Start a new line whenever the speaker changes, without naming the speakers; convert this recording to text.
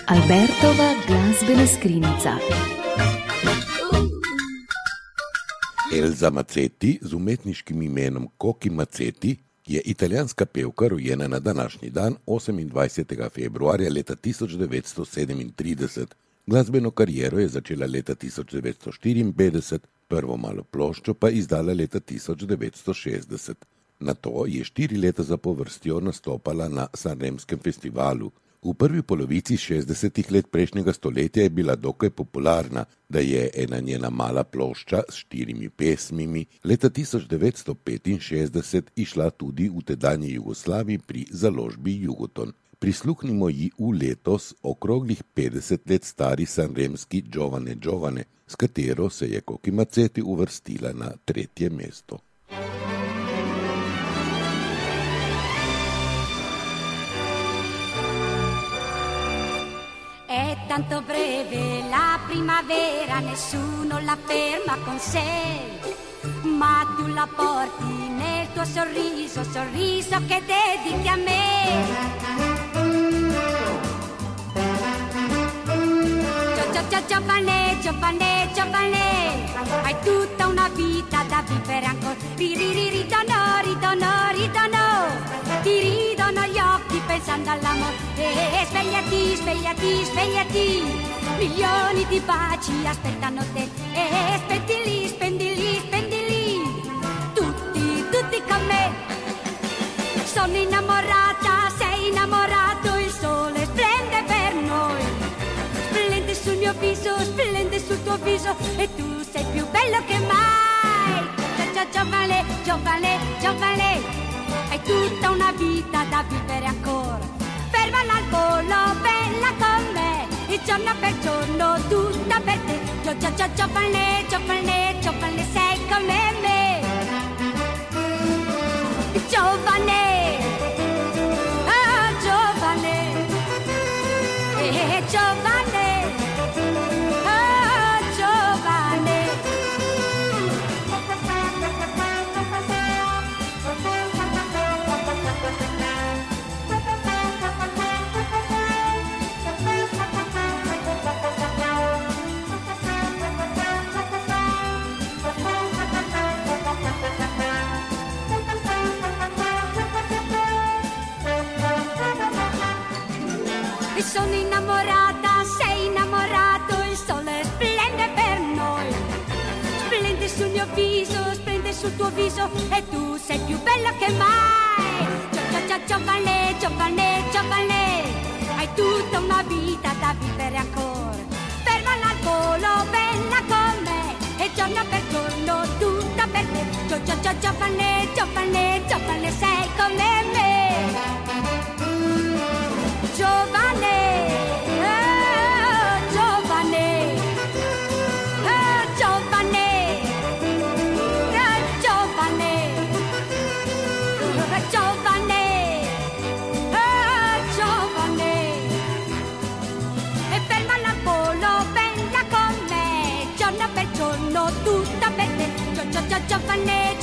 Albertova glazbena skrinjica.
Elza Mazzetti z umetniškim imenom Coki Mazzetti je italijanska pevka, rojena na današnji dan 28. februarja leta 1937. Glasbeno kariero je začela leta 1954, prvo malo ploščo pa izdala leta 1960. Nato je 4 leta zapovrstjo nastopala na Sanremskem festivalu. V prvi polovici 60. let prejšnjega stoletja je bila dokaj popularna, da je ena njena mala plošča s 4 pesmimi leta 1965 išla tudi v tedanji Jugoslaviji pri založbi Jugoton. Prisluhnimo ji v letos okroglih 50 let stari sanremski Giovane Giovane, s katero se je Coki Mazzetti uvrstila na 3. mesto.
È tanto breve la primavera, nessuno la ferma con sé, ma tu la porti nel tuo sorriso, sorriso che dedichi a me. Giovane, giovane, giovane, hai tutta una vita da vivere ancora. Ridono, ridono, ridono, ti ridono gli occhi pensando all'amore. Svegliati, svegliati, svegliati, milioni di baci aspettano te. Spendili, spendili, spendili, tutti, tutti con me. Sono innamorata, sei innamorato, il sole splende per noi. Splende sul mio viso, splende sul tuo viso, e tu sei più bello che mai. Giovane, giovane, giovane, hai tutta una vita da vivere ancora. Fermala al volo, bella con me, e giorno per giorno tutta per te. Giovane, giovane, giovane, sei come me. Giovane, ah giovane, giovane. Sono innamorata, sei innamorato, il sole splende per noi. Splende sul mio viso, splende sul tuo viso, e tu sei più bella che mai. Giovane, giovane, giovane, hai tutta una vita da vivere ancora. Fermala al volo, bella con me, e giorno per giorno tutta per te. Giovane, giovane, giovane, sei come me. Giovane, giovane, giovane, giovane, giovane, giovane, e fermala al volo, bella con me, giorno per giorno, tutta per te. Giovane,